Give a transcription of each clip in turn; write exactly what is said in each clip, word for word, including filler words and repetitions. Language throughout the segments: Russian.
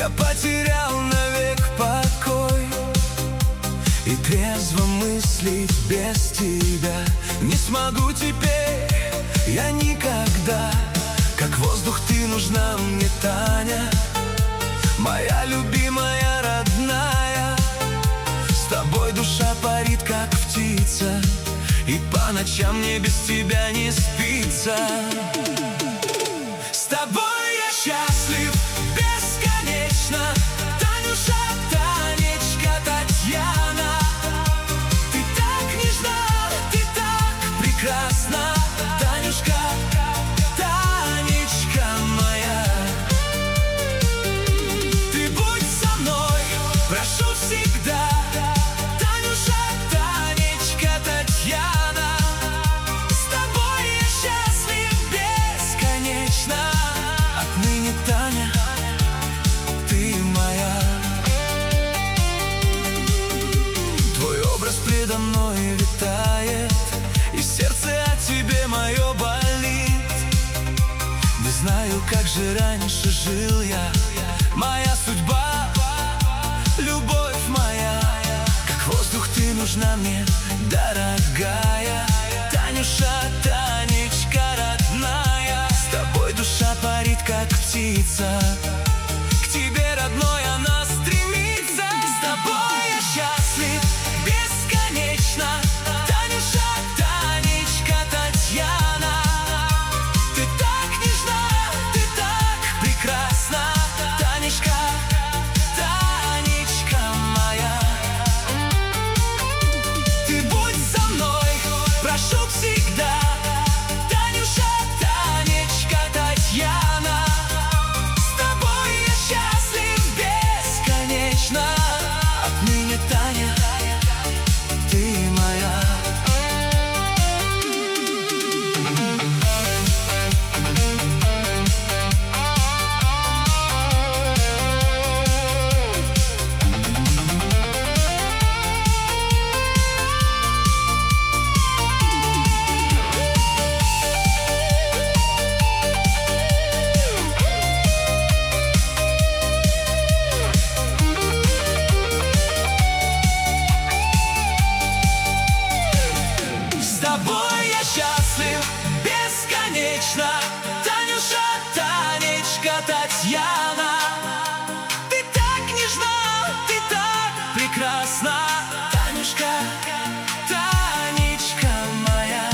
Я потерял навек покой и трезво мыслить без тебя не смогу теперь я никогда. Как воздух ты нужна мне, Таня, моя любимая, родная. С тобой душа парит, как птица, и по ночам мне без тебя не спится. С тобой я счастлив бесконечно, Танюша, Танечка, Татьяна. Ты так нежна, ты так прекрасна, Танюшка, Танечка моя. Ты будь со мной, прошу всегда, Танюша, Танечка, Татьяна. С тобой я счастлив бесконечно. Отныне, Таня, ты моя. Твой образ предо мной витает, и сердце о тебе мое болит. Не знаю, как же раньше жил я, моя судьба, любовь моя. Как воздух ты нужна мне, дорогая, Танюша, Танечка, родная. С тобой душа парит, как птица, к тебе, родной, она стремится. С тобой я счастлив бесконечно, Танюша, Танечка, Татьяна. Ты так нежна, ты так прекрасна, Танечка, Танечка моя. Ты будь со мной, прошу всегда, Танюша, Танечка, Татьяна. С тобой я счастлив бесконечно. Отныне, Таня, ты моя. С тобой я счастлив бесконечно, Танюша, Танечка, Татьяна. Ты так нежна, ты так прекрасна, Танюшка, Танечка моя.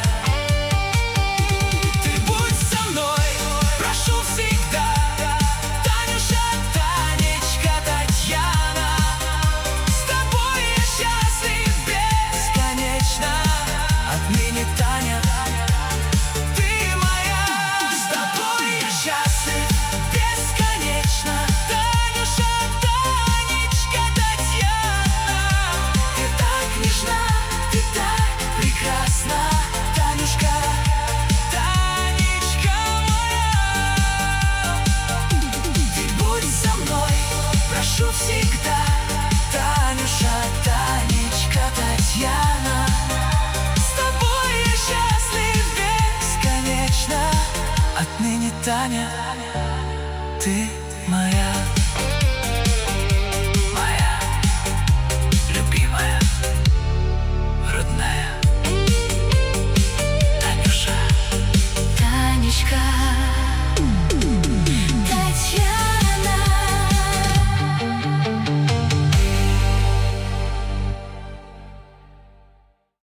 Ты будь со мной, прошу всегда, Танюша, Танечка, Татьяна. С тобой я счастлив бесконечно. Отныне, Таня, ты моя. С тобой я счастлив бесконечно, Танюша, Танечка, Татьяна. Ты так нежна, ты так прекрасна, Танюшка, Танечка моя. Ты будь со мной, прошу всегда, Танюша, Танечка, Татьяна. С тобой я счастлив бесконечно. Отныне, Таня, ты